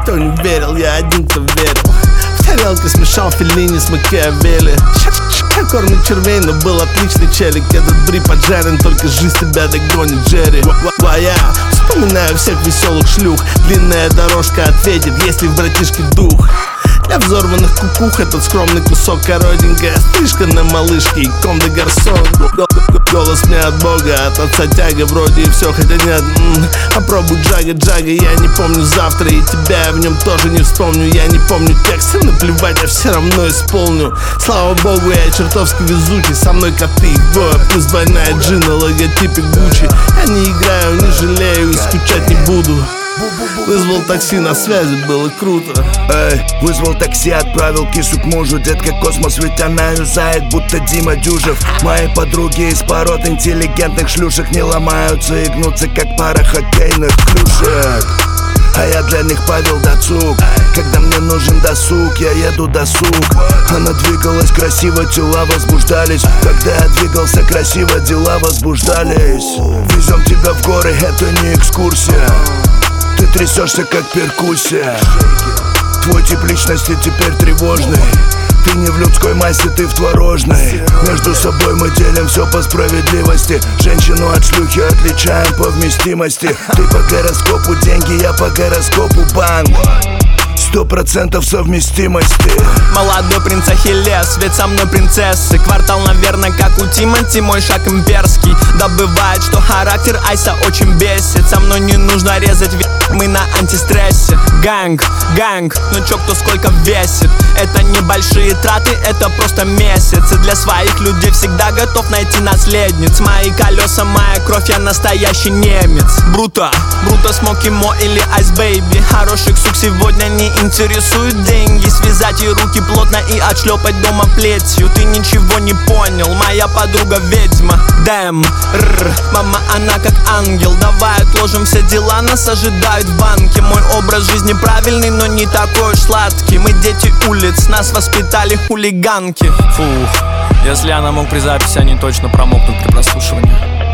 никто не верил, я один, кто верил. В тарелке смешал Феллини с Макиавелли. Кормит червей, но был отличный челик. Этот бри поджарен, только жизнь тебя догонит, Джерри. Я вспоминаю всех веселых шлюх. Длинная дорожка ответит, если в братишке дух. Для взорванных кукух этот скромный кусок коротенькая стрижка на малышке и ком де гарсон. Голос мне от бога, от отца тяга, вроде и все, хотя нет. Попробуй джага, я не помню завтра, и тебя я в нем тоже не вспомню. Я не помню текста, наплевать, я все равно исполню. Слава богу, я чертовски везучий, со мной коты их двое, плюс двойная джи на логотипе Гуччи. Я не играю, не жалею и скучать не буду. Вызвал такси, на связи, было круто. Эй, вызвал такси, отправил кису к мужу. Детка космос, ведь она юзает, будто Дима Дюжев. Мои подруги из пород интеллигентных шлюшек не ломаются и гнутся, как пара хоккейных клюшек. А я для них Павел Дацук. Когда мне нужен досуг, я еду досуг. Она двигалась красиво, тела возбуждались. Когда я двигался красиво, дела возбуждались. Везем тебя в горы, это не экскурсия. Ты трясешься, как перкуссия. Твой тип личности теперь тревожный. Ты не в людской массе, ты в творожной. Между собой мы делим все по справедливости. Женщину от шлюхи отличаем по вместимости. Ты по гороскопу деньги, я по гороскопу банк. 100% совместимости. Молодой принц Ахиллес, ведь со мной принцессы. Квартал, наверное, как у Тимати, мой шаг имперский. Да бывает, что характер Айса очень бесит. Со мной не нужно резать, мы на антистрессе. Гэнг, ну чё, кто сколько весит. Это небольшие траты, это просто месяцы. Для своих людей всегда готов найти наследниц. Мои колеса, моя кровь, я настоящий немец. Бруто, Смоки Мо или Айс Бэйби. Хороших сук сегодня не интересуют деньги. Связать ей руки плотно и отшлепать дома плетью. Ты ничего не понял, моя подруга ведьма. Дэм, мама, она как ангел. Давай отложим все дела, нас ожидают в банке. Мой образ жизни правильный, но не такой уж сладкий. Мы дети улиц, нас воспитали хулиганки. Фух, если я намок при записи, они точно промокнут при прослушивании.